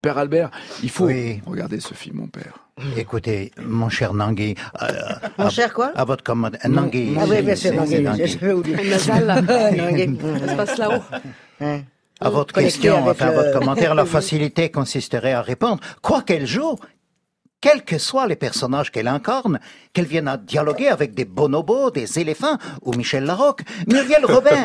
Père Albert, il faut Oui. regarder ce film, mon père. Écoutez, mon cher Nangui. Mon cher quoi? À votre commande. Nangui. Ah oui, bien sûr, C'est Nangui. Nangui. J'avais oublié. Nasal, là. Nangui. Ça se passe là-haut. À votre Connecté question, avec votre commentaire, la facilité consisterait à répondre, quoi qu'elle joue, quels que soient les personnages qu'elle incarne, qu'elle vienne à dialoguer avec des bonobos, des éléphants ou Michel Larocque, Muriel Robin.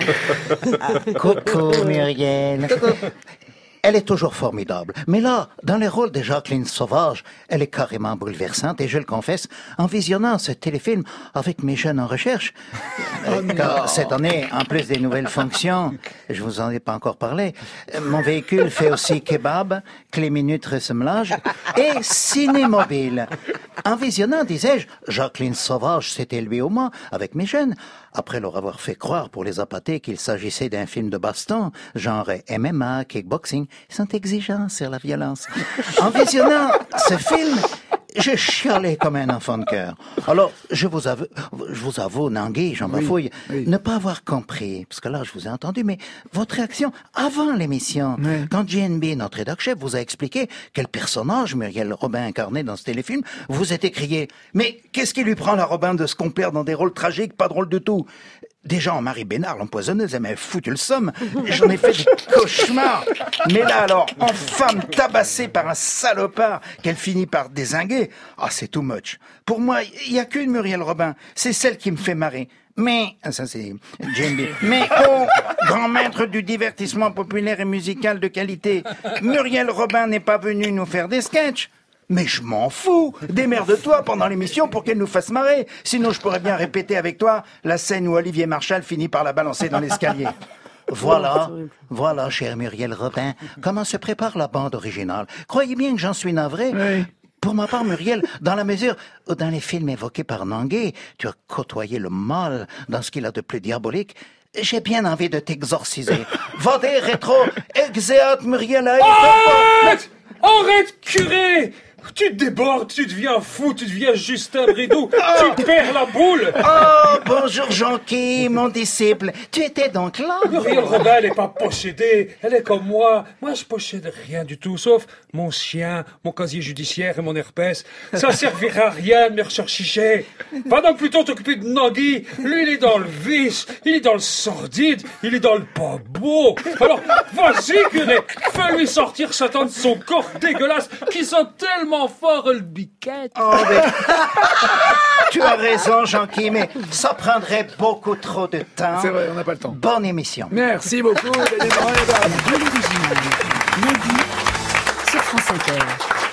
Coucou Muriel. Elle est toujours formidable. Mais là, dans le rôle de Jacqueline Sauvage, elle est carrément bouleversante et je le confesse, en visionnant ce téléfilm avec mes jeunes en recherche, car cette année, en plus des nouvelles fonctions, je vous en ai pas encore parlé, mon véhicule fait aussi kebab, clé minute ressemblage et ciné-mobile. En visionnant, disais-je, Jacqueline Sauvage s'est élevée au Mans avec mes jeunes, après leur avoir fait croire pour les appâter qu'il s'agissait d'un film de baston, genre MMA, kickboxing. Ils sont exigeants sur la violence. En visionnant ce film, je chialais comme un enfant de cœur. Alors, je vous avoue, Nangui, Jean Bafouille, ne pas avoir compris, parce que là, je vous ai entendu, mais votre réaction avant l'émission, quand JNB, notre rédac-chef, vous a expliqué quel personnage Muriel Robin incarnait dans ce téléfilm, vous êtes écrié, mais qu'est-ce qui lui prend la Robin de se complaire dans des rôles tragiques, pas drôles du tout? Déjà, en Marie Bénard, l'empoisonneuse, elle m'a foutu le somme. J'en ai fait des cauchemars. Mais là, alors, en femme tabassée par un salopard qu'elle finit par dézinguer, c'est too much. Pour moi, il n'y a qu'une Muriel Robin. C'est celle qui me fait marrer. Mais, ça c'est JMB. Mais grand maître du divertissement populaire et musical de qualité, Muriel Robin n'est pas venue nous faire des sketchs. Mais je m'en fous. Démerde-toi pendant l'émission pour qu'elle nous fasse marrer. Sinon, je pourrais bien répéter avec toi la scène où Olivier Marchal finit par la balancer dans l'escalier. Voilà, chère Muriel Robin, comment se prépare la bande originale. Croyez bien que j'en suis navré. Oui. Pour ma part, Muriel, dans la mesure où dans les films évoqués par Nangui, tu as côtoyé le mal dans ce qu'il a de plus diabolique, j'ai bien envie de t'exorciser. Va des rétro, exéate Muriel. Arrête, curé! Tu débordes, tu deviens fou, tu deviens Justin Bridou, tu perds la boule. Oh, bonjour Jean-Qui, mon disciple. Tu étais donc là? Muriel Robin, elle n'est pas possédée, elle est comme moi. Moi, je possède rien du tout, sauf mon chien, mon casier judiciaire et mon herpès. Ça servira à rien de me rechercher. Va donc plutôt t'occuper de Nangui. Lui, il est dans le vice, il est dans le sordide, il est dans le pas beau. Alors, vas-y, curé, fais-lui sortir Satan de son corps dégueulasse qui sent tellement fort le biquette. Tu as raison, Jean-Qui, mais ça prendrait beaucoup trop de temps. C'est vrai, on n'a pas le temps. Bonne émission. Merci beaucoup. Sur France Inter.